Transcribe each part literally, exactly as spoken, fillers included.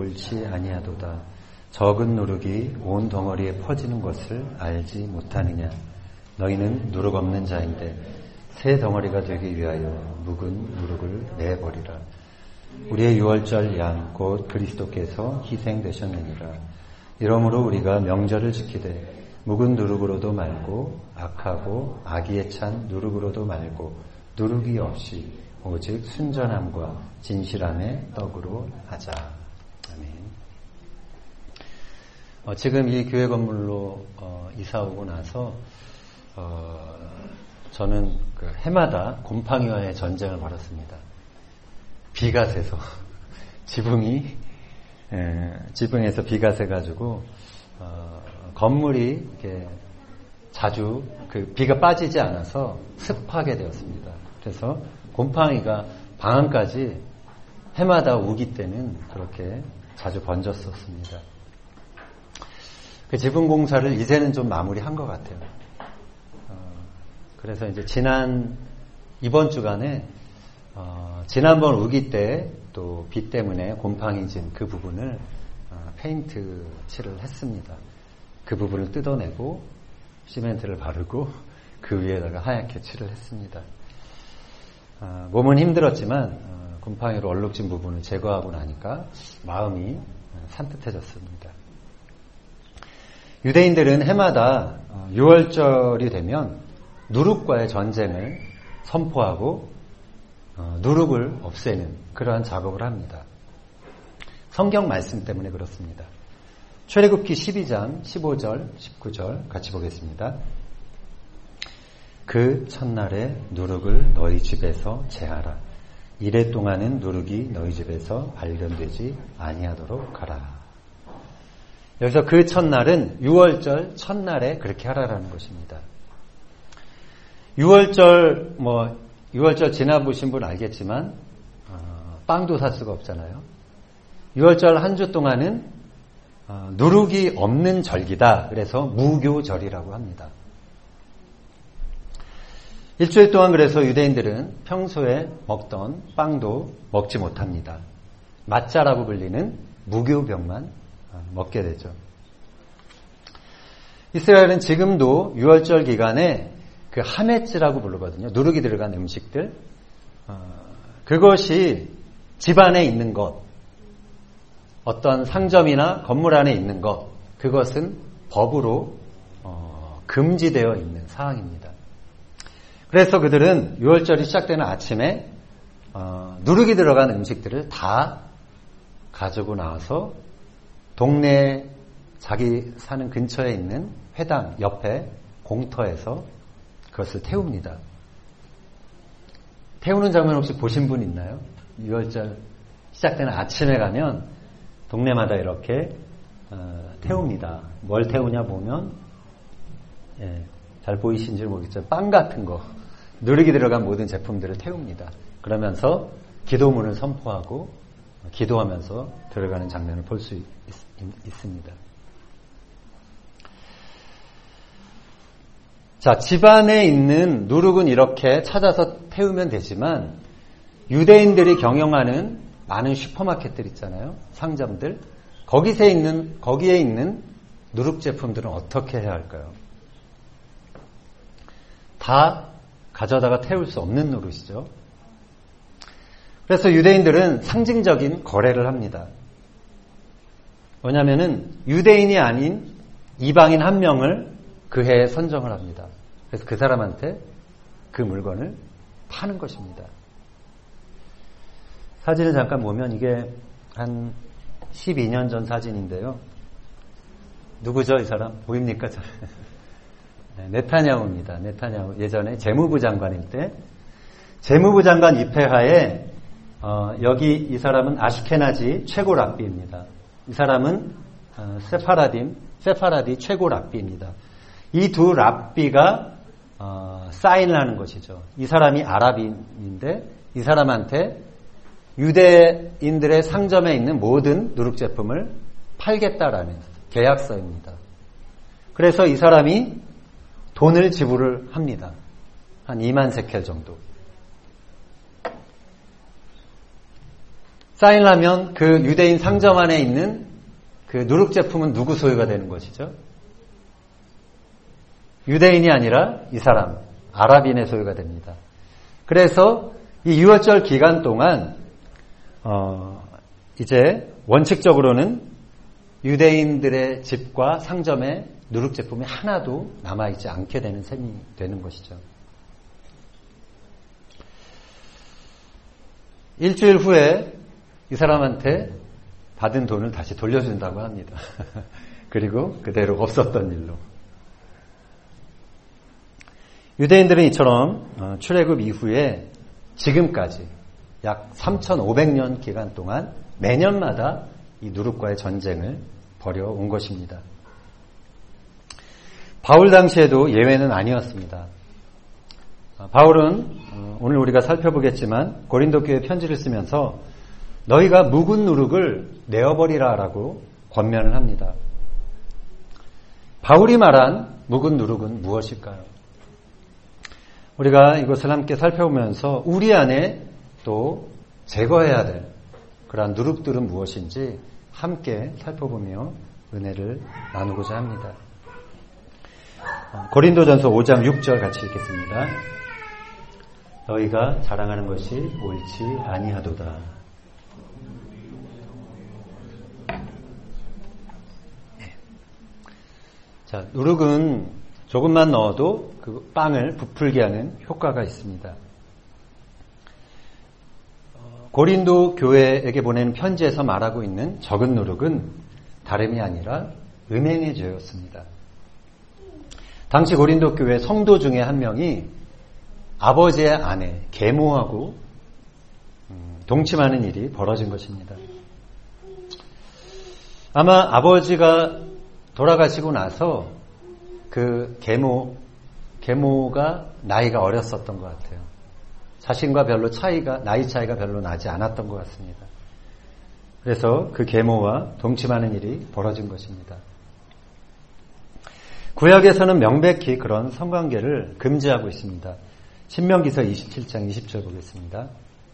옳지 아니하도다. 적은 누룩이 온 덩어리에 퍼지는 것을 알지 못하느냐. 너희는 누룩 없는 자인데 새 덩어리가 되기 위하여 묵은 누룩을 내버리라. 우리의 유월절 양 곧 그리스도께서 희생되셨느니라. 이러므로 우리가 명절을 지키되 묵은 누룩으로도 말고 악하고 악의에 찬 누룩으로도 말고 누룩이 없이 오직 순전함과 진실함의 떡으로 하자. 아멘. 어, 지금 이 교회 건물로 어, 이사 오고 나서 어, 저는 그 해마다 곰팡이와의 전쟁을 벌였습니다. 비가 새서 지붕이 에, 지붕에서 비가 새가지고 어, 건물이 이렇게 자주 그 비가 빠지지 않아서 습하게 되었습니다. 그래서 곰팡이가 방 안까지 해마다 우기 때는 그렇게 자주 번졌었습니다. 그 지붕 공사를 이제는 좀 마무리한 것 같아요. 어, 그래서 이제 지난 이번 주간에 어, 지난번 우기 때 또 비 때문에 곰팡이 진 그 부분을 어, 페인트 칠을 했습니다. 그 부분을 뜯어내고 시멘트를 바르고 그 위에다가 하얗게 칠을 했습니다. 어, 몸은 힘들었지만 어, 곰팡이로 얼룩진 부분을 제거하고 나니까 마음이 산뜻해졌습니다. 유대인들은 해마다 어, 유월절이 되면 누룩과의 전쟁을 선포하고 어, 누룩을 없애는 그러한 작업을 합니다. 성경 말씀 때문에 그렇습니다. 출애굽기 십이 장 십오 절 십구 절 같이 보겠습니다. 그 첫날에 누룩을 너희 집에서 제하라. 이래 동안은 누룩이 너희 집에서 발견되지 아니하도록 하라. 여기서 그 첫날은 유월절 첫날에 그렇게 하라라는 것입니다. 유월절 뭐 유월절 지나보신 분 알겠지만 어, 빵도 살 수가 없잖아요. 유월절 한 주 동안은 어, 누룩이 없는 절기다. 그래서 무교절이라고 합니다. 일주일 동안 그래서 유대인들은 평소에 먹던 빵도 먹지 못합니다. 마짜라고 불리는 무교병만 먹게 되죠. 이스라엘은 지금도 유월절 기간에 그 하메츠라고 부르거든요. 누룩이 들어간 음식들. 어, 그것이 집 안에 있는 것, 어떤 상점이나 건물 안에 있는 것, 그것은 법으로 어, 금지되어 있는 사항입니다. 그래서 그들은 유월절이 시작되는 아침에 어, 누룩이 들어간 음식들을 다 가지고 나와서 동네 자기 사는 근처에 있는 회당 옆에 공터에서 그것을 태웁니다. 태우는 장면 혹시 보신 분 있나요? 유월절 시작되는 아침에 가면 동네마다 이렇게 어, 태웁니다. 뭘 태우냐 보면 예, 잘 보이신지 모르겠지만 빵 같은 거, 누룩이 들어간 모든 제품들을 태웁니다. 그러면서 기도문을 선포하고 기도하면서 들어가는 장면을 볼 수 있습니다. 자, 집안에 있는 누룩은 이렇게 찾아서 태우면 되지만 유대인들이 경영하는 많은 슈퍼마켓들 있잖아요. 상점들. 거기에 있는, 거기에 있는 누룩 제품들은 어떻게 해야 할까요? 다 가져다가 태울 수 없는 노릇이죠. 그래서 유대인들은 상징적인 거래를 합니다. 뭐냐면은 유대인이 아닌 이방인 한 명을 그 해에 선정을 합니다. 그래서 그 사람한테 그 물건을 파는 것입니다. 사진을 잠깐 보면 이게 한 십이 년 전 사진인데요. 누구죠, 이 사람? 보입니까? 네타냐후입니다. 네타냐후. 예전에 재무부 장관일 때 재무부 장관 입회하에 어, 여기 이 사람은 아슈케나지 최고 랍비입니다. 이 사람은 어, 세파라딤, 세파라디 최고 랍비입니다. 이 두 랍비가 어, 사인을 하는 것이죠. 이 사람이 아랍인인데 이 사람한테 유대인들의 상점에 있는 모든 누룩 제품을 팔겠다라는 계약서입니다. 그래서 이 사람이 돈을 지불을 합니다. 한 이만 세켈 정도. 쌓이려면 그 유대인 상점 안에 있는 그 누룩 제품은 누구 소유가 되는 것이죠? 유대인이 아니라 이 사람, 아랍인의 소유가 됩니다. 그래서 이 유월절 기간 동안 어, 이제 원칙적으로는 유대인들의 집과 상점에 누룩 제품이 하나도 남아있지 않게 되는 셈이 되는 것이죠. 일주일 후에 이 사람한테 받은 돈을 다시 돌려준다고 합니다. 그리고 그대로 없었던 일로. 유대인들은 이처럼 출애굽 이후에 지금까지 약 삼천오백 년 기간 동안 매년마다 이 누룩과의 전쟁을 벌여온 것입니다. 바울 당시에도 예외는 아니었습니다. 바울은 오늘 우리가 살펴보겠지만 고린도 교회에 편지를 쓰면서 너희가 묵은 누룩을 내어버리라라고 권면을 합니다. 바울이 말한 묵은 누룩은 무엇일까요? 우리가 이것을 함께 살펴보면서 우리 안에 또 제거해야 될 그러한 누룩들은 무엇인지 함께 살펴보며 은혜를 나누고자 합니다. 고린도전서 오 장 육 절 같이 읽겠습니다. 너희가 자랑하는 것이 옳지 아니하도다. 네. 자, 누룩은 조금만 넣어도 그 빵을 부풀게 하는 효과가 있습니다. 고린도 교회에게 보내는 편지에서 말하고 있는 적은 누룩은 다름이 아니라 음행의 죄였습니다. 당시 고린도 교회 성도 중에 한 명이 아버지의 아내 계모하고 동침하는 일이 벌어진 것입니다. 아마 아버지가 돌아가시고 나서 그 계모, 계모가 나이가 어렸었던 것 같아요. 자신과 별로 차이가, 나이 차이가 별로 나지 않았던 것 같습니다. 그래서 그 계모와 동침하는 일이 벌어진 것입니다. 구약에서는 명백히 그런 성관계를 금지하고 있습니다. 신명기서 이십칠 장 이십 절 보겠습니다.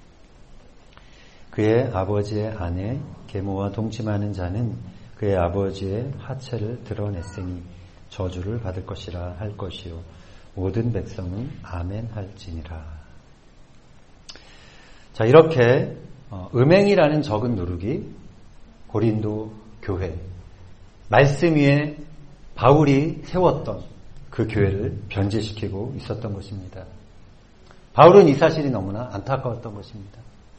그의 아버지의 아내 계모와 동침하는 자는 그의 아버지의 하체를 드러냈으니 저주를 받을 것이라 할 것이요 모든 백성은 아멘 할지니라. 자, 이렇게 음행이라는 적은 누룩이 고린도 교회 말씀 위에 바울이 세웠던 그 교회를 변제시키고 있었던 것입니다. 바울은 이 사실이 너무나 안타까웠던 것입니다.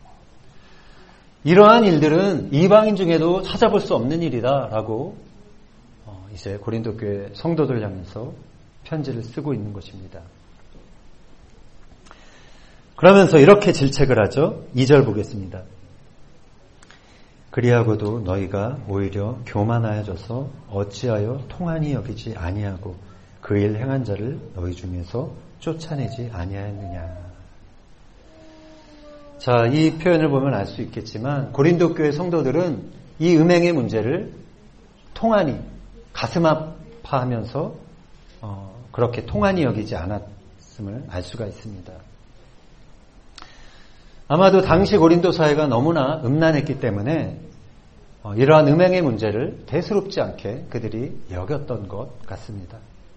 이러한 일들은 이방인 중에도 찾아볼 수 없는 일이다라고 이제 고린도 교회 성도들 향해서 편지를 쓰고 있는 것입니다. 그러면서 이렇게 질책을 하죠. 이 절 보겠습니다. 그리하고도 너희가 오히려 교만하여져서 어찌하여 통한이 여기지 아니하고 그 일 행한 자를 너희 중에서 쫓아내지 아니하였느냐. 자, 이 표현을 보면 알 수 있겠지만 고린도 교회 성도들은 이 음행의 문제를 통한이 가슴 아파하면서 어, 그렇게 통한이 여기지 않았음을 알 수가 있습니다. 아마도 당시 고린도 사회가 너무나 음란했기 때문에 어, 이러한 음행의 문제를 대수롭지 않게 그들이 여겼던 것 같습니다.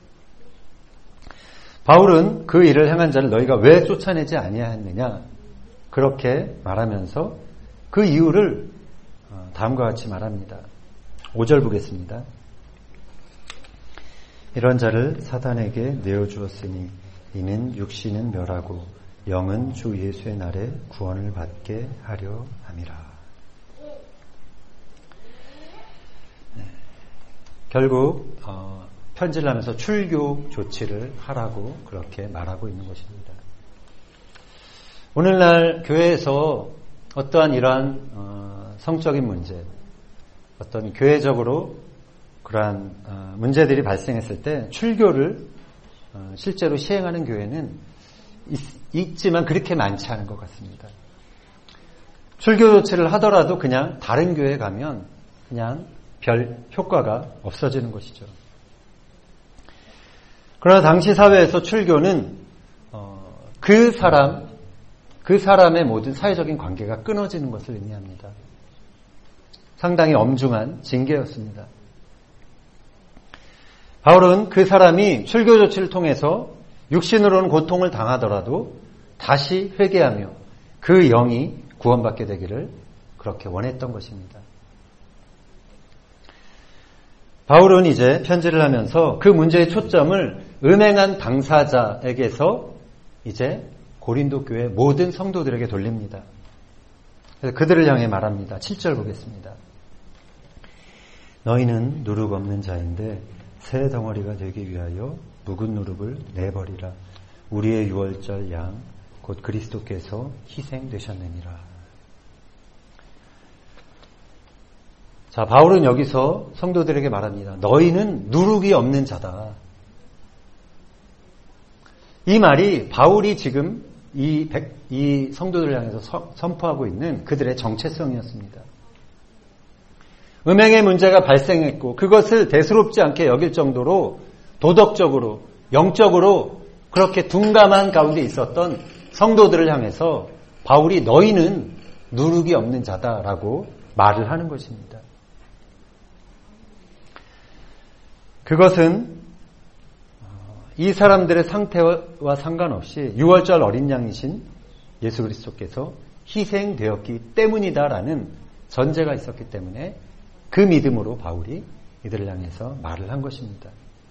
바울은 그 일을 행한 자를 너희가 왜 쫓아내지 아니하였느냐 그렇게 말하면서 그 이유를 어, 다음과 같이 말합니다. 오 절 보겠습니다. 이런 자를 사단에게 내어주었으니 이는 육신은 멸하고 영은 주 예수의 날에 구원을 받게 하려 함이라. 네. 결국 어, 편지를 하면서 출교 조치를 하라고 그렇게 말하고 있는 것입니다. 오늘날 교회에서 어떠한 이러한 어, 성적인 문제, 어떤 교회적으로 그러한 어, 문제들이 발생했을 때 출교를 어, 실제로 시행하는 교회는 있, 있지만 그렇게 많지 않은 것 같습니다. 출교 조치를 하더라도 그냥 다른 교회에 가면 그냥 별 효과가 없어지는 것이죠. 그러나 당시 사회에서 출교는 어, 그 사람, 그 사람의 모든 사회적인 관계가 끊어지는 것을 의미합니다. 상당히 엄중한 징계였습니다. 바울은 그 사람이 출교 조치를 통해서 육신으로는 고통을 당하더라도 다시 회개하며 그 영이 구원받게 되기를 그렇게 원했던 것입니다. 바울은 이제 편지를 하면서 그 문제의 초점을 음행한 당사자에게서 이제 고린도 교회 모든 성도들에게 돌립니다. 그래서 그들을 향해 말합니다. 칠 절 보겠습니다. 너희는 누룩 없는 자인데 새 덩어리가 되기 위하여 묵은 누룩을 내버리라. 우리의 유월절 양 곧 그리스도께서 희생되셨느니라. 자, 바울은 여기서 성도들에게 말합니다. 너희는 누룩이 없는 자다. 이 말이 바울이 지금 이, 백, 이 성도들을 향해서 서, 선포하고 있는 그들의 정체성이었습니다. 음행의 문제가 발생했고 그것을 대수롭지 않게 여길 정도로 도덕적으로 영적으로 그렇게 둔감한 가운데 있었던 성도들을 향해서 바울이 너희는 누룩이 없는 자다라고 말을 하는 것입니다. 그것은 이 사람들의 상태와 상관없이 유월절 어린 양이신 예수 그리스도께서 희생되었기 때문이다라는 전제가 있었기 때문에 그 믿음으로 바울이 이들을 향해서 말을 한 것입니다.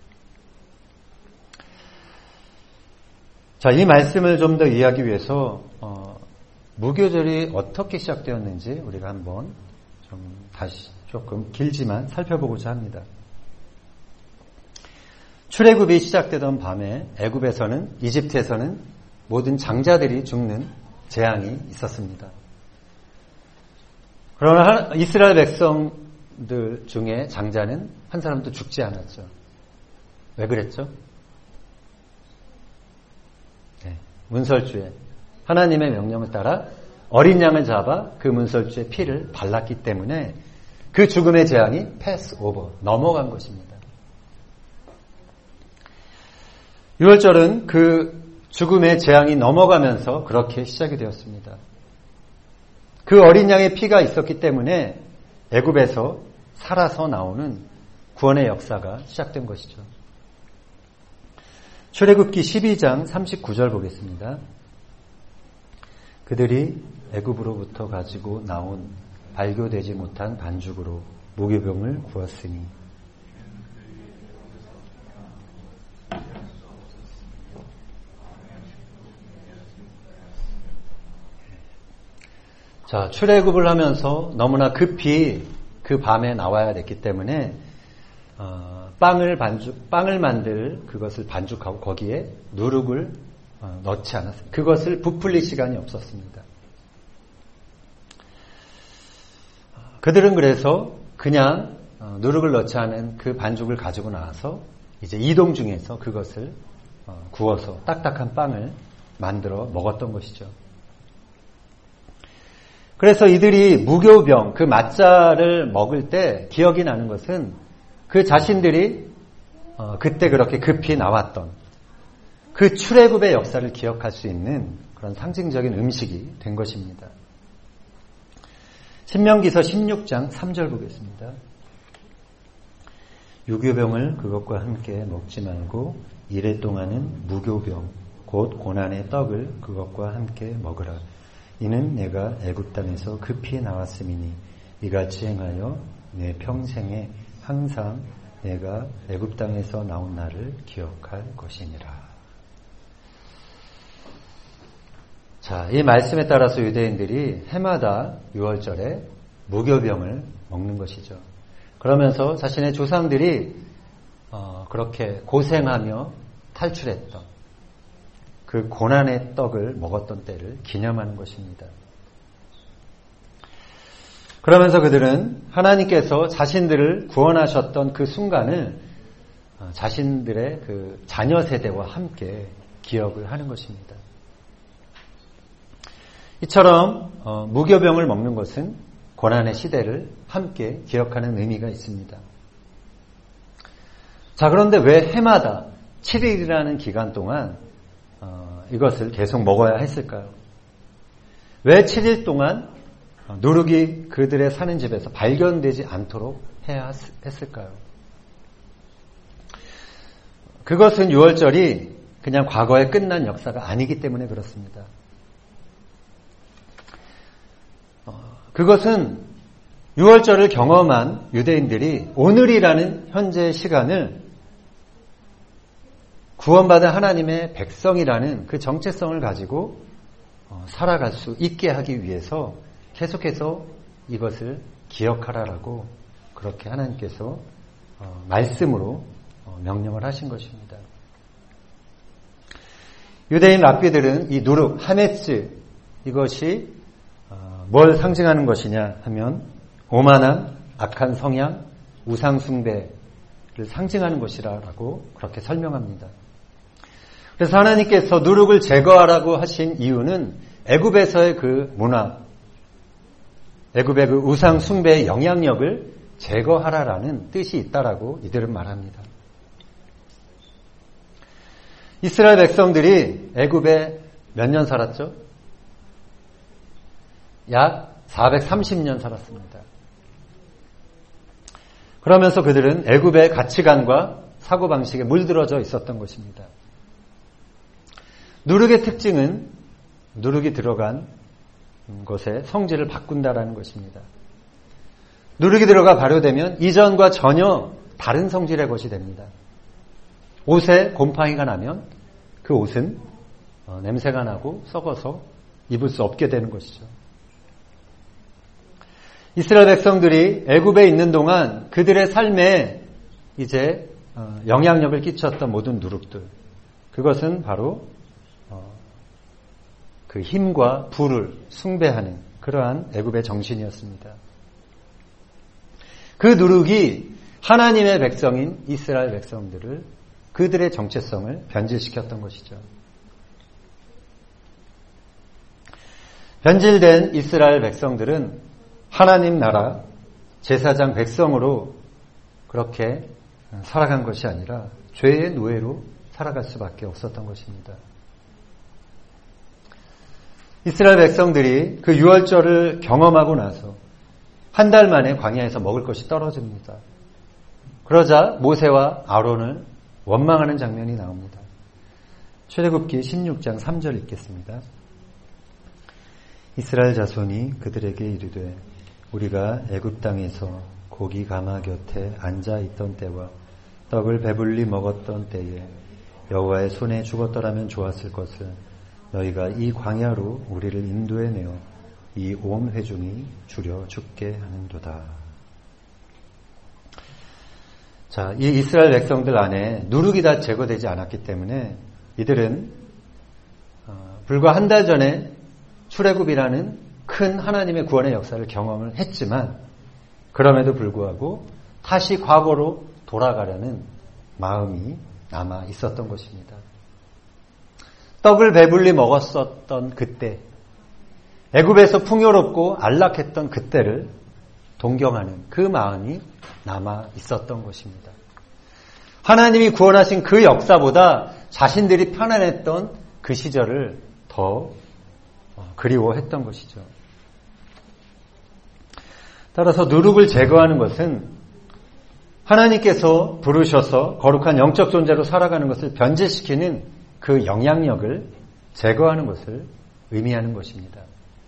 자, 이 말씀을 좀 더 이해하기 위해서 어, 무교절이 어떻게 시작되었는지 우리가 한번 좀 다시 조금 길지만 살펴보고자 합니다. 출애굽이 시작되던 밤에 애굽에서는 이집트에서는 모든 장자들이 죽는 재앙이 있었습니다. 그러나 이스라엘 백성들 중에 장자는 한 사람도 죽지 않았죠. 왜 그랬죠? 네, 문설주에 하나님의 명령을 따라 어린 양을 잡아 그 문설주의 피를 발랐기 때문에 그 죽음의 재앙이 패스 오버, 넘어간 것입니다. 유월절은 그 죽음의 재앙이 넘어가면서 그렇게 시작이 되었습니다. 그 어린 양의 피가 있었기 때문에 애굽에서 살아서 나오는 구원의 역사가 시작된 것이죠. 출애굽기 십이 장 삼십구 절 보겠습니다. 그들이 애굽으로부터 가지고 나온 발교되지 못한 반죽으로 무교병을 구웠으니 자, 출애굽을 하면서 너무나 급히 그 밤에 나와야 됐기 때문에 어, 빵을 반죽, 빵을 만들 그것을 반죽하고 거기에 누룩을 어, 넣지 않았습니다. 그것을 부풀릴 시간이 없었습니다. 그들은 그래서 그냥 어, 누룩을 넣지 않은 그 반죽을 가지고 나와서 이제 이동 중에서 그것을 어, 구워서 딱딱한 빵을 만들어 먹었던 것이죠. 그래서 이들이 무교병, 그 맞자를 먹을 때 기억이 나는 것은 그 자신들이 어, 그때 그렇게 급히 나왔던 그 출애굽의 역사를 기억할 수 있는 그런 상징적인 음식이 된 것입니다. 신명기서 십육 장 삼 절 보겠습니다. 유교병을 그것과 함께 먹지 말고 이래 동안은 무교병, 곧 고난의 떡을 그것과 함께 먹으라. 이는 내가 애굽 땅에서 급히 나왔음이니 이같이 행하여 내 평생에 항상 내가 애굽 땅에서 나온 날을 기억할 것이니라. 자, 이 말씀에 따라서 유대인들이 해마다 유월절에 무교병을 먹는 것이죠. 그러면서 자신의 조상들이 어, 그렇게 고생하며 탈출했던 그 고난의 떡을 먹었던 때를 기념하는 것입니다. 그러면서 그들은 하나님께서 자신들을 구원하셨던 그 순간을 자신들의 그 자녀 세대와 함께 기억을 하는 것입니다. 이처럼 어, 무교병을 먹는 것은 고난의 시대를 함께 기억하는 의미가 있습니다. 자, 그런데 왜 해마다 칠 일이라는 기간 동안 어, 이것을 계속 먹어야 했을까요? 왜 칠 일 동안 누룩이 그들의 사는 집에서 발견되지 않도록 해야 했을까요? 그것은 유월절이 그냥 과거에 끝난 역사가 아니기 때문에 그렇습니다. 그것은 유월절을 경험한 유대인들이 오늘이라는 현재의 시간을 구원받은 하나님의 백성이라는 그 정체성을 가지고 살아갈 수 있게 하기 위해서 계속해서 이것을 기억하라라고 그렇게 하나님께서 말씀으로 명령을 하신 것입니다. 유대인 랍비들은 이 누룩, 하메츠 이것이 뭘 상징하는 것이냐 하면 오만함, 악한 성향, 우상숭배를 상징하는 것이라고 그렇게 설명합니다. 그래서 하나님께서 누룩을 제거하라고 하신 이유는 애굽에서의 그 문화, 애굽의 그 우상숭배의 영향력을 제거하라라는 뜻이 있다라고 이들은 말합니다. 이스라엘 백성들이 애굽에 몇 년 살았죠? 약 사백삼십 년 살았습니다. 그러면서 그들은 애굽의 가치관과 사고방식에 물들어져 있었던 것입니다. 누룩의 특징은 누룩이 들어간 것의 성질을 바꾼다라는 것입니다. 누룩이 들어가 발효되면 이전과 전혀 다른 성질의 것이 됩니다. 옷에 곰팡이가 나면 그 옷은 냄새가 나고 썩어서 입을 수 없게 되는 것이죠. 이스라엘 백성들이 애굽에 있는 동안 그들의 삶에 이제 영향력을 끼쳤던 모든 누룩들, 그것은 바로 그 힘과 부를 숭배하는 그러한 애굽의 정신이었습니다. 그 누룩이 하나님의 백성인 이스라엘 백성들을 그들의 정체성을 변질시켰던 것이죠. 변질된 이스라엘 백성들은 하나님 나라 제사장 백성으로 그렇게 살아간 것이 아니라 죄의 노예로 살아갈 수밖에 없었던 것입니다. 이스라엘 백성들이 그 유월절을 경험하고 나서 한 달 만에 광야에서 먹을 것이 떨어집니다. 그러자 모세와 아론을 원망하는 장면이 나옵니다. 출애굽기 십육 장 삼 절 읽겠습니다. 이스라엘 자손이 그들에게 이르되 우리가 애굽 땅에서 고기 가마 곁에 앉아 있던 때와 떡을 배불리 먹었던 때에 여호와의 손에 죽었더라면 좋았을 것을 너희가 이 광야로 우리를 인도해 내어 이 온 회중이 줄여 죽게 하는도다. 자, 이 이스라엘 백성들 안에 누룩이 다 제거되지 않았기 때문에 이들은 어, 불과 한 달 전에 출애굽이라는 큰 하나님의 구원의 역사를 경험을 했지만 그럼에도 불구하고 다시 과거로 돌아가려는 마음이 남아 있었던 것입니다. 떡을 배불리 먹었었던 그때, 애굽에서 풍요롭고 안락했던 그때를 동경하는 그 마음이 남아 있었던 것입니다. 하나님이 구원하신 그 역사보다 자신들이 편안했던 그 시절을 더 그리워했던 것이죠. 따라서 누룩을 제거하는 것은 하나님께서 부르셔서 거룩한 영적 존재로 살아가는 것을 변질시키는 그 영향력을 제거하는 것을 의미하는 것입니다.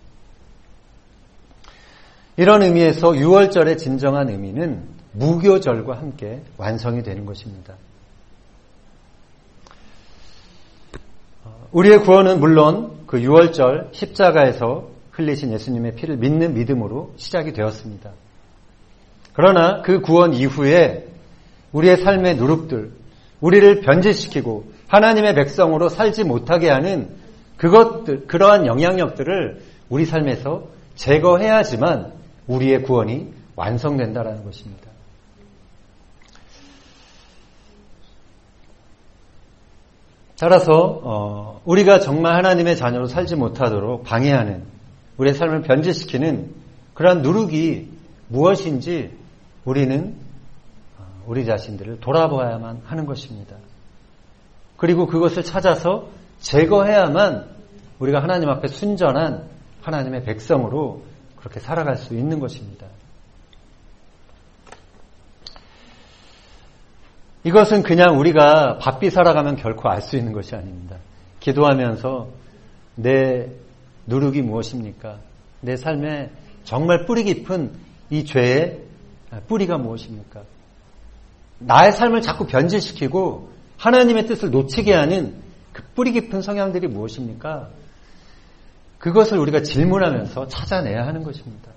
이런 의미에서 유월절의 진정한 의미는 무교절과 함께 완성이 되는 것입니다. 우리의 구원은 물론 그 유월절 십자가에서 흘리신 예수님의 피를 믿는 믿음으로 시작이 되었습니다. 그러나 그 구원 이후에 우리의 삶의 누룩들, 우리를 변질시키고 하나님의 백성으로 살지 못하게 하는 그것들, 그러한 영향력들을 우리 삶에서 제거해야지만 우리의 구원이 완성된다라는 것입니다. 따라서 어, 우리가 정말 하나님의 자녀로 살지 못하도록 방해하는 우리의 삶을 변질시키는 그러한 누룩이 무엇인지 우리는 우리 자신들을 돌아봐야만 하는 것입니다. 그리고 그것을 찾아서 제거해야만 우리가 하나님 앞에 순전한 하나님의 백성으로 그렇게 살아갈 수 있는 것입니다. 이것은 그냥 우리가 바삐 살아가면 결코 알 수 있는 것이 아닙니다. 기도하면서 내 누룩이 무엇입니까? 내 삶에 정말 뿌리 깊은 이 죄의 뿌리가 무엇입니까? 나의 삶을 자꾸 변질시키고 하나님의 뜻을 놓치게 하는 그 뿌리 깊은 성향들이 무엇입니까? 그것을 우리가 질문하면서 찾아내야 하는 것입니다.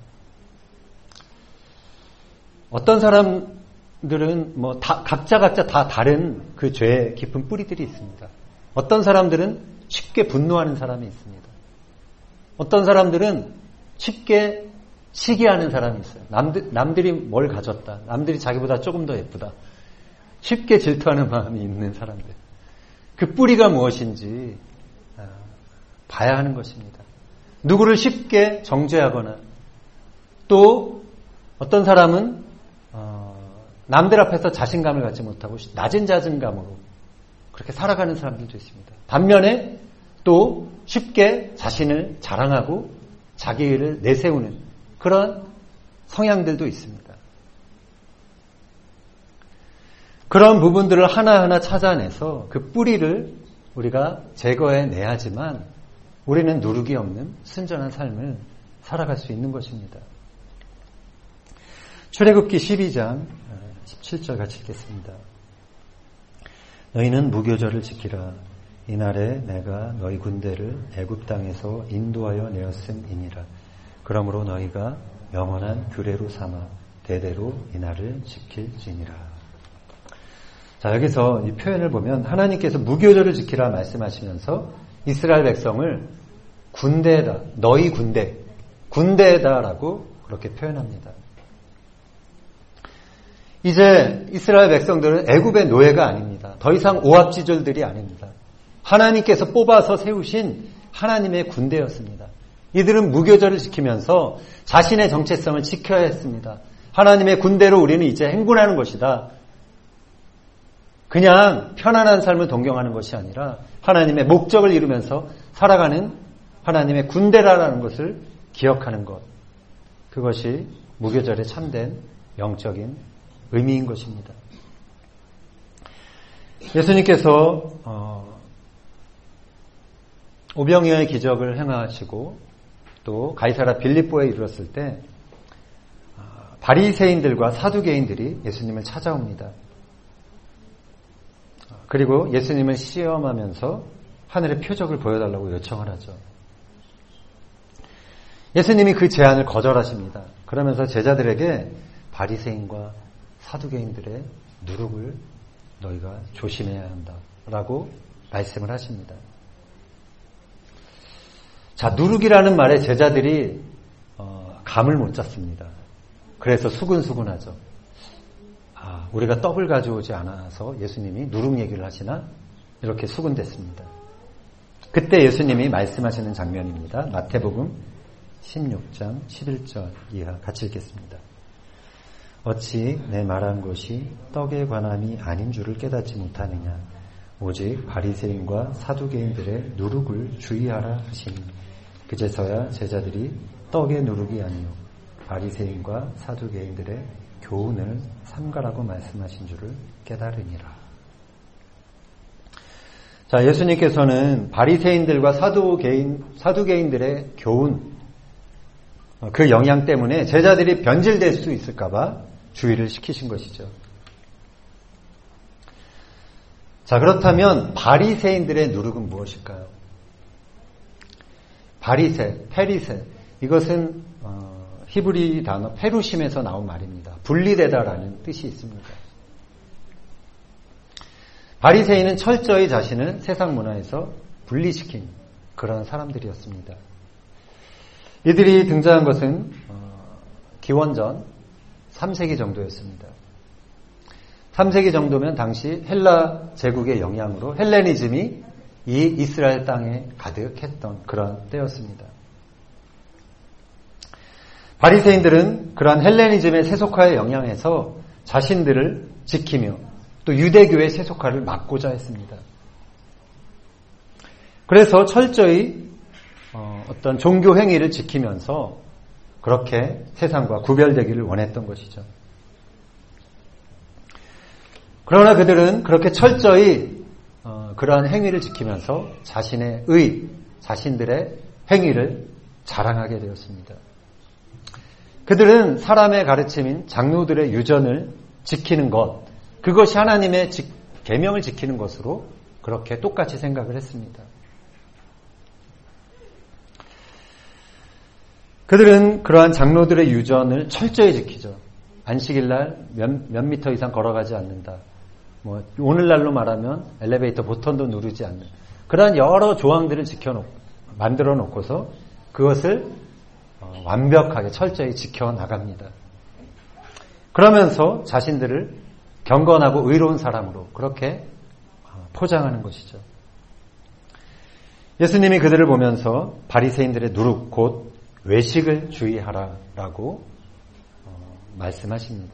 어떤 사람들은 뭐 다, 각자 각자 다 다른 그 죄의 깊은 뿌리들이 있습니다. 어떤 사람들은 쉽게 분노하는 사람이 있습니다. 어떤 사람들은 쉽게 시기하는 사람이 있어요. 남들, 남들이 뭘 가졌다. 남들이 자기보다 조금 더 예쁘다. 쉽게 질투하는 마음이 있는 사람들. 그 뿌리가 무엇인지 봐야 하는 것입니다. 누구를 쉽게 정죄하거나 또 어떤 사람은 어, 남들 앞에서 자신감을 갖지 못하고 낮은 자존감으로 그렇게 살아가는 사람들도 있습니다. 반면에 또 쉽게 자신을 자랑하고 자기를 내세우는 그런 성향들도 있습니다. 그런 부분들을 하나하나 찾아내서 그 뿌리를 우리가 제거해내야지만 우리는 누룩이 없는 순전한 삶을 살아갈 수 있는 것입니다. 출애굽기 십이 장 십칠 절 같이 읽겠습니다. 너희는 무교절을 지키라. 이날에 내가 너희 군대를 애굽 땅에서 인도하여 내었음이니라. 그러므로 너희가 영원한 규례로 삼아 대대로 이날을 지킬지니라. 자, 여기서 이 표현을 보면 하나님께서 무교절을 지키라 말씀하시면서 이스라엘 백성을 군대다, 너희 군대, 군대다라고 그렇게 표현합니다. 이제 이스라엘 백성들은 애굽의 노예가 아닙니다. 더 이상 오합지졸들이 아닙니다. 하나님께서 뽑아서 세우신 하나님의 군대였습니다. 이들은 무교절을 지키면서 자신의 정체성을 지켜야 했습니다. 하나님의 군대로 우리는 이제 행군하는 것이다. 그냥 편안한 삶을 동경하는 것이 아니라 하나님의 목적을 이루면서 살아가는 하나님의 군대라는 것을 기억하는 것. 그것이 무교절의 참된 영적인 의미인 것입니다. 예수님께서 어, 오병이어의 기적을 행하시고 또 가이사라 빌립보에 이르렀을 때 어, 바리새인들과 사두개인들이 예수님을 찾아옵니다. 그리고 예수님을 시험하면서 하늘의 표적을 보여달라고 요청을 하죠. 예수님이 그 제안을 거절하십니다. 그러면서 제자들에게 바리새인과 사두개인들의 누룩을 너희가 조심해야 한다라고 말씀을 하십니다. 자, 누룩이라는 말에 제자들이 어, 감을 못 잡습니다. 그래서 수근수근하죠. 아, 우리가 떡을 가져오지 않아서 예수님이 누룩 얘기를 하시나? 이렇게 수군댔습니다. 그때 예수님이 말씀하시는 장면입니다. 마태복음 십육 장 십일 절 이하 같이 읽겠습니다. 어찌 내 말한 것이 떡에 관함이 아닌 줄을 깨닫지 못하느냐? 오직 바리새인과 사두개인들의 누룩을 주의하라 하시니 그제서야 제자들이 떡의 누룩이 아니요 바리새인과 사두개인들의 교훈을 삼가라고 말씀하신 줄을 깨달으니라. 자, 예수님께서는 바리새인들과 사두개인, 사두개인들의 교훈, 그 영향 때문에 제자들이 변질될 수 있을까봐 주의를 시키신 것이죠. 자, 그렇다면 바리새인들의 누룩은 무엇일까요? 바리새, 페리새, 이것은 어, 히브리 단어 페루심에서 나온 말입니다. 분리되다라는 뜻이 있습니다. 바리새인은 철저히 자신을 세상 문화에서 분리시킨 그런 사람들이었습니다. 이들이 등장한 것은 어, 기원전 삼 세기 정도였습니다. 삼 세기 정도면 당시 헬라 제국의 영향으로 헬레니즘이 이 이스라엘 땅에 가득했던 그런 때였습니다. 바리새인들은 그러한 헬레니즘의 세속화의 영향에서 자신들을 지키며 또 유대교의 세속화를 막고자 했습니다. 그래서 철저히 어떤 종교 행위를 지키면서 그렇게 세상과 구별되기를 원했던 것이죠. 그러나 그들은 그렇게 철저히 어, 그러한 행위를 지키면서 자신의 의, 자신들의 행위를 자랑하게 되었습니다. 그들은 사람의 가르침인 장로들의 유전을 지키는 것, 그것이 하나님의 계명을 지키는 것으로 그렇게 똑같이 생각을 했습니다. 그들은 그러한 장로들의 유전을 철저히 지키죠. 안식일날 몇, 몇 미터 이상 걸어가지 않는다. 뭐 오늘날로 말하면 엘리베이터 버튼도 누르지 않는 그러한 여러 조항들을 지켜놓고 만들어 놓고서 그것을 어, 완벽하게 철저히 지켜나갑니다. 그러면서 자신들을 경건하고 의로운 사람으로 그렇게 포장하는 것이죠. 예수님이 그들을 보면서 바리새인들의 누룩 곧 외식을 주의하라라고 어, 말씀하십니다.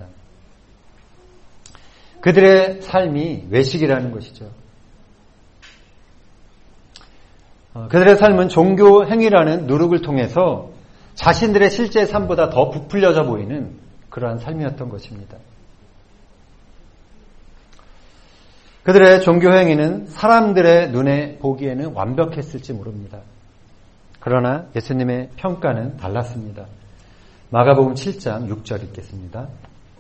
그들의 삶이 외식이라는 것이죠. 어, 그들의 삶은 종교 행위라는 누룩을 통해서 자신들의 실제 삶보다 더 부풀려져 보이는 그러한 삶이었던 것입니다. 그들의 종교 행위는 사람들의 눈에 보기에는 완벽했을지 모릅니다. 그러나 예수님의 평가는 달랐습니다. 마가복음 칠 장 육 절 읽겠습니다.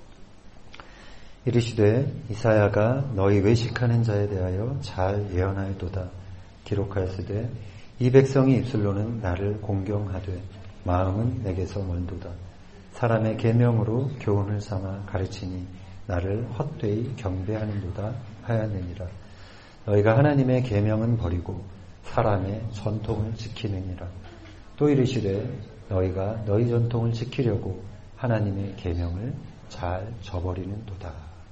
이르시되 이사야가 너희 외식하는 자에 대하여 잘 예언하였도다. 기록하였으되 이 백성이 입술로는 나를 공경하되 마음은 내게서 멀도다. 사람의 계명으로 교훈을 삼아 가르치니 나를 헛되이 경배하는도다 하였느니라. 너희가 하나님의 계명은 버리고 사람의 전통을 지키느니라. 또 이르시되 너희가 너희 전통을 지키려고 하나님의 계명을 잘 저버리는도다.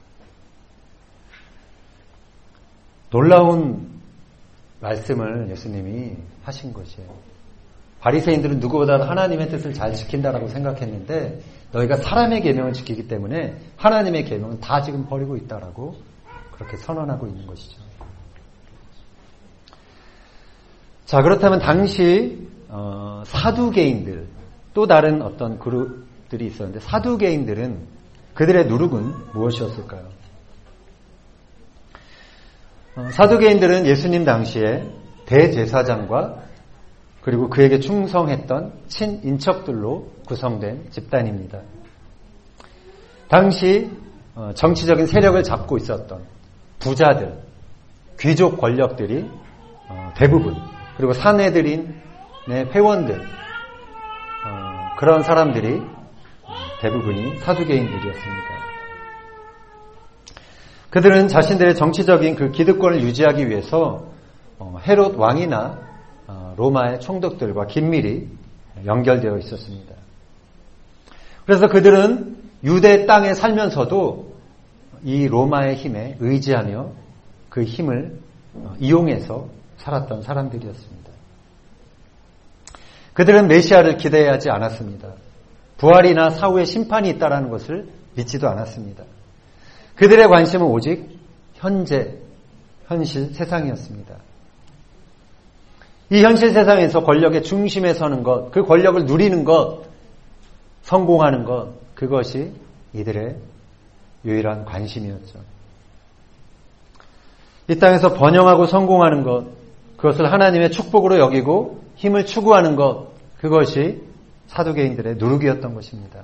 놀라운 말씀을 예수님이 하신 것이에요. 바리새인들은 누구보다 하나님의 뜻을 잘 지킨다라고 생각했는데 너희가 사람의 계명을 지키기 때문에 하나님의 계명은 다 지금 버리고 있다라고 그렇게 선언하고 있는 것이죠. 자, 그렇다면 당시 어, 사두개인들 또 다른 어떤 그룹들이 있었는데 사두개인들은 그들의 누룩은 무엇이었을까요? 어, 사두개인들은 예수님 당시에 대제사장과 그리고 그에게 충성했던 친인척들로 구성된 집단입니다. 당시 어, 정치적인 세력을 잡고 있었던 부자들, 귀족 권력들이 어, 대부분 그리고 사내들인 회원들 어, 그런 사람들이 대부분이 사두개인들이었습니다. 그들은 자신들의 정치적인 그 기득권을 유지하기 위해서 어, 헤롯 왕이나 어, 로마의 총독들과 긴밀히 연결되어 있었습니다. 그래서 그들은 유대 땅에 살면서도 이 로마의 힘에 의지하며 그 힘을 이용해서 살았던 사람들이었습니다. 그들은 메시아를 기대하지 않았습니다. 부활이나 사후의 심판이 있다는 것을 믿지도 않았습니다. 그들의 관심은 오직 현재, 현실 세상이었습니다. 이 현실 세상에서 권력의 중심에 서는 것, 그 권력을 누리는 것, 성공하는 것, 그것이 이들의 유일한 관심이었죠. 이 땅에서 번영하고 성공하는 것, 그것을 하나님의 축복으로 여기고 힘을 추구하는 것, 그것이 사두개인들의 누룩이었던 것입니다.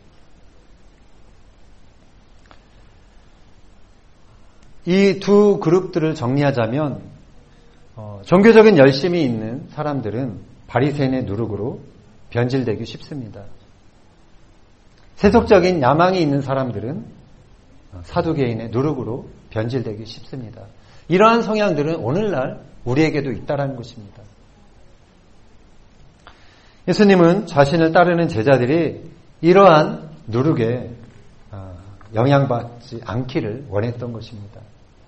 이 두 그룹들을 정리하자면 어, 종교적인 열심이 있는 사람들은 바리새인의 누룩으로 변질되기 쉽습니다. 세속적인 야망이 있는 사람들은 사두개인의 누룩으로 변질되기 쉽습니다. 이러한 성향들은 오늘날 우리에게도 있다라는 것입니다. 예수님은 자신을 따르는 제자들이 이러한 누룩에 영향받지 않기를 원했던 것입니다.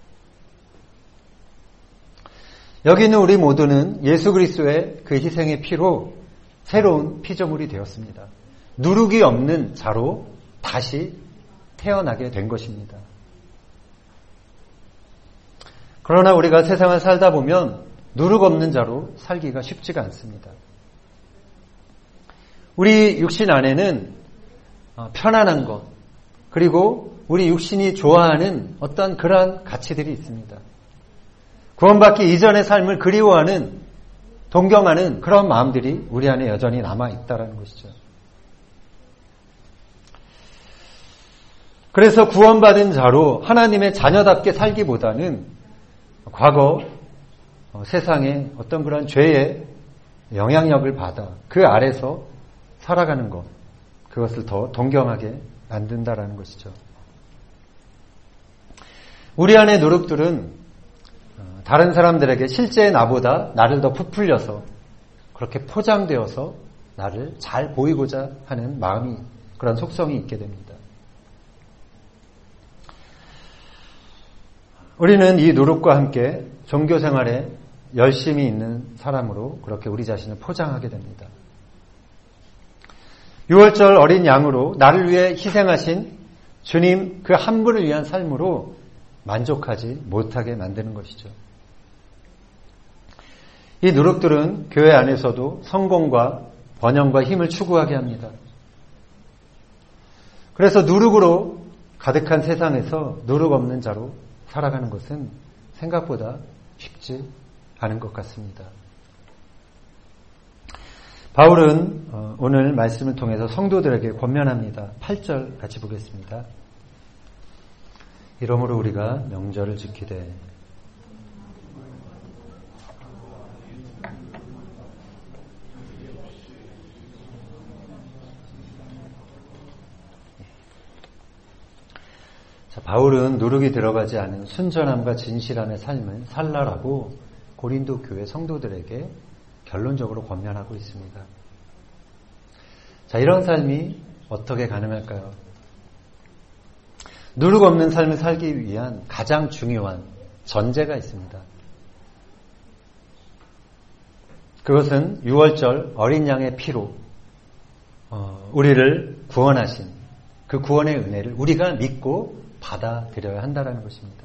여기 있는 우리 모두는 예수 그리스도의 그 희생의 피로 새로운 피조물이 되었습니다. 누룩이 없는 자로 다시 태어나게 된 것입니다. 그러나 우리가 세상을 살다 보면 누룩 없는 자로 살기가 쉽지가 않습니다. 우리 육신 안에는 편안한 것, 그리고 우리 육신이 좋아하는 어떤 그러한 가치들이 있습니다. 구원받기 이전의 삶을 그리워하는, 동경하는 그런 마음들이 우리 안에 여전히 남아있다는 것이죠. 그래서 구원받은 자로 하나님의 자녀답게 살기보다는 과거 세상의 어떤 그런 죄의 영향력을 받아 그 아래서 살아가는 것, 그것을 더 동경하게 만든다라는 것이죠. 우리 안의 노력들은 다른 사람들에게 실제 나보다 나를 더 부풀려서 그렇게 포장되어서 나를 잘 보이고자 하는 마음이, 그런 속성이 있게 됩니다. 우리는 이 노력과 함께 종교 생활에 열심히 있는 사람으로 그렇게 우리 자신을 포장하게 됩니다. 유월절 어린 양으로 나를 위해 희생하신 주님 그 한 분을 위한 삶으로 만족하지 못하게 만드는 것이죠. 이 누룩들은 교회 안에서도 성공과 번영과 힘을 추구하게 합니다. 그래서 누룩으로 가득한 세상에서 누룩 없는 자로 살아가는 것은 생각보다 쉽지 않은 것 같습니다. 바울은 오늘 말씀을 통해서 성도들에게 권면합니다. 팔 절 같이 보겠습니다. 이러므로 우리가 명절을 지키되 자, 바울은 누룩이 들어가지 않은 순전함과 진실함의 삶을 살라라고 고린도 교회 성도들에게 결론적으로 권면하고 있습니다. 자, 이런 삶이 어떻게 가능할까요? 누룩 없는 삶을 살기 위한 가장 중요한 전제가 있습니다. 그것은 유월절 어린 양의 피로 어, 우리를 구원하신 그 구원의 은혜를 우리가 믿고 받아들여야 한다는 것입니다.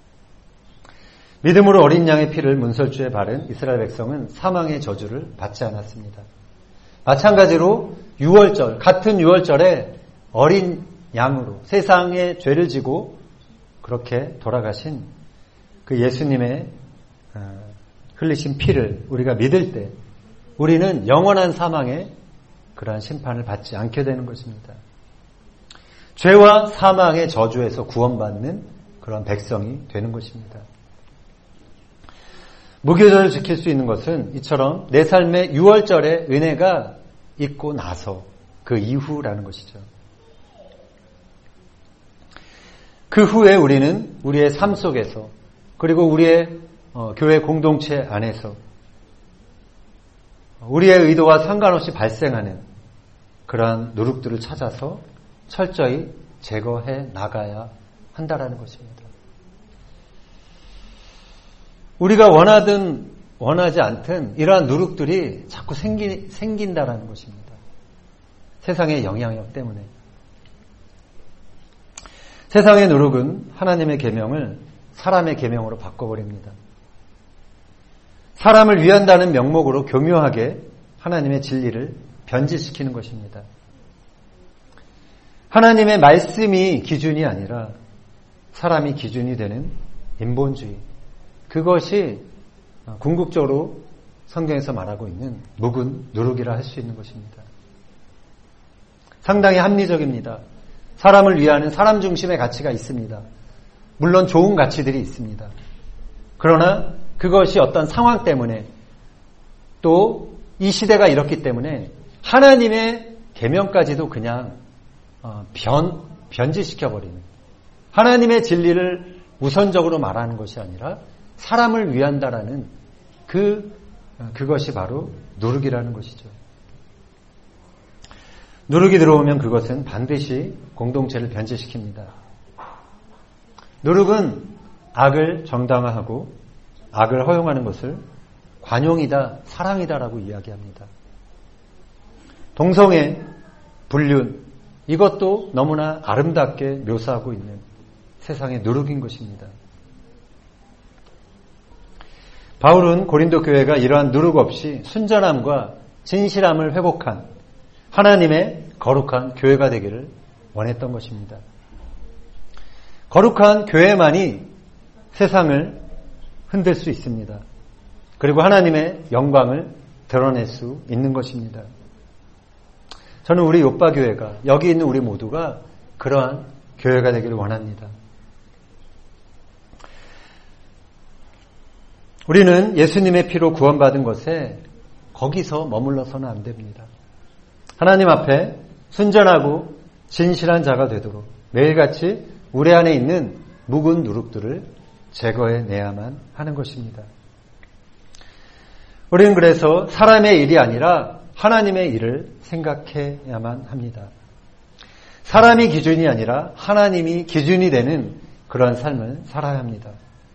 믿음으로 어린 양의 피를 문설주에 바른 이스라엘 백성은 사망의 저주를 받지 않았습니다. 마찬가지로 유월절, 같은 유월절에 어린 양으로 세상의 죄를 지고 그렇게 돌아가신 그 예수님의 흘리신 피를 우리가 믿을 때 우리는 영원한 사망의 그러한 심판을 받지 않게 되는 것입니다. 죄와 사망의 저주에서 구원받는 그런 백성이 되는 것입니다. 무교절을 지킬 수 있는 것은 이처럼 내 삶의 유월절의 은혜가 있고 나서 그 이후라는 것이죠. 그 후에 우리는 우리의 삶 속에서 그리고 우리의 어, 교회 공동체 안에서 우리의 의도와 상관없이 발생하는 그러한 누룩들을 찾아서 철저히 제거해 나가야 한다라는 것입니다. 우리가 원하든 원하지 않든 이러한 누룩들이 자꾸 생기, 생긴다라는 것입니다. 세상의 영향력 때문에. 세상의 누룩은 하나님의 계명을 사람의 계명으로 바꿔버립니다. 사람을 위한다는 명목으로 교묘하게 하나님의 진리를 변질시키는 것입니다. 하나님의 말씀이 기준이 아니라 사람이 기준이 되는 인본주의, 그것이 궁극적으로 성경에서 말하고 있는 묵은 누룩이라 할 수 있는 것입니다. 상당히 합리적입니다. 사람을 위하는 사람 중심의 가치가 있습니다. 물론 좋은 가치들이 있습니다. 그러나 그것이 어떤 상황 때문에 또 이 시대가 이렇기 때문에 하나님의 계명까지도 그냥 변, 변질시켜버리는, 하나님의 진리를 우선적으로 말하는 것이 아니라 사람을 위한다라는 그, 그것이 바로 누룩이라는 것이죠. 누룩이 들어오면 그것은 반드시 공동체를 변질시킵니다. 누룩은 악을 정당화하고 악을 허용하는 것을 관용이다, 사랑이다라고 이야기합니다. 동성애, 불륜, 이것도 너무나 아름답게 묘사하고 있는 세상의 누룩인 것입니다. 바울은 고린도 교회가 이러한 누룩 없이 순전함과 진실함을 회복한 하나님의 거룩한 교회가 되기를 원했던 것입니다. 거룩한 교회만이 세상을 흔들 수 있습니다. 그리고 하나님의 영광을 드러낼 수 있는 것입니다. 저는 우리 요빠교회가, 여기 있는 우리 모두가 그러한 교회가 되기를 원합니다. 우리는 예수님의 피로 구원받은 것에 거기서 머물러서는 안 됩니다. 하나님 앞에 순전하고 진실한 자가 되도록 매일같이 우리 안에 있는 묵은 누룩들을 제거해내야만 하는 것입니다. 우리는 그래서 사람의 일이 아니라 하나님의 일을 생각해야만 합니다. 사람이 기준이 아니라 하나님이 기준이 되는 그런 삶을 살아야 합니다.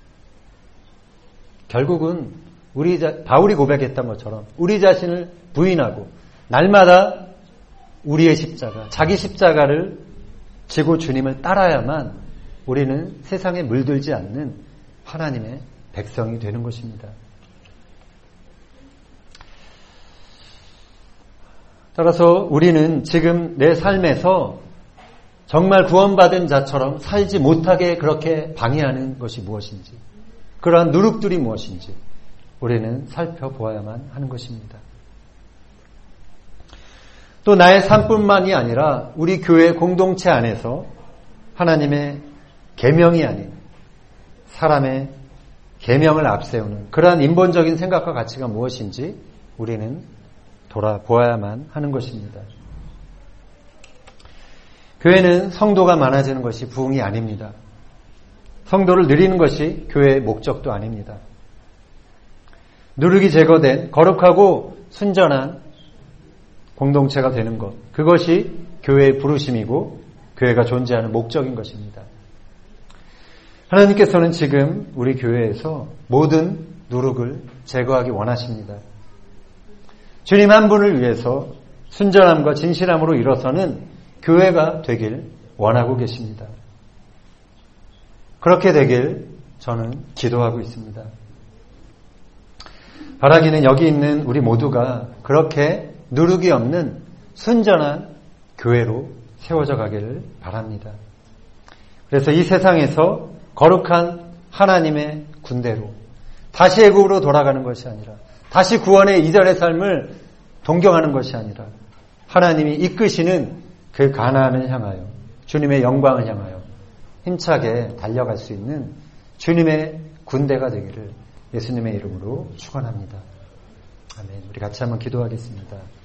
결국은 우리 자, 바울이 고백했던 것처럼 우리 자신을 부인하고 날마다 우리의 십자가, 자기 십자가를 지고 주님을 따라야만 우리는 세상에 물들지 않는 하나님의 백성이 되는 것입니다. 따라서 우리는 지금 내 삶에서 정말 구원받은 자처럼 살지 못하게 그렇게 방해하는 것이 무엇인지, 그러한 누룩들이 무엇인지 우리는 살펴보아야만 하는 것입니다. 또 나의 삶뿐만이 아니라 우리 교회 공동체 안에서 하나님의 계명이 아닌 사람의 계명을 앞세우는 그러한 인본적인 생각과 가치가 무엇인지 우리는 돌아보아야만 하는 것입니다. 교회는 성도가 많아지는 것이 부흥이 아닙니다. 성도를 늘리는 것이 교회의 목적도 아닙니다. 누룩이 제거된 거룩하고 순전한 공동체가 되는 것, 그것이 교회의 부르심이고 교회가 존재하는 목적인 것입니다. 하나님께서는 지금 우리 교회에서 모든 누룩을 제거하기 원하십니다. 주님 한 분을 위해서 순전함과 진실함으로 일어서는 교회가 되길 원하고 계십니다. 그렇게 되길 저는 기도하고 있습니다. 바라기는 여기 있는 우리 모두가 그렇게 누룩이 없는 순전한 교회로 세워져 가기를 바랍니다. 그래서 이 세상에서 거룩한 하나님의 군대로 다시 애굽으로 돌아가는 것이 아니라, 다시 구원의 이전의 삶을 동경하는 것이 아니라 하나님이 이끄시는 그 가나안을 향하여, 주님의 영광을 향하여 힘차게 달려갈 수 있는 주님의 군대가 되기를 예수님의 이름으로 축원합니다. 아멘. 우리 같이 한번 기도하겠습니다.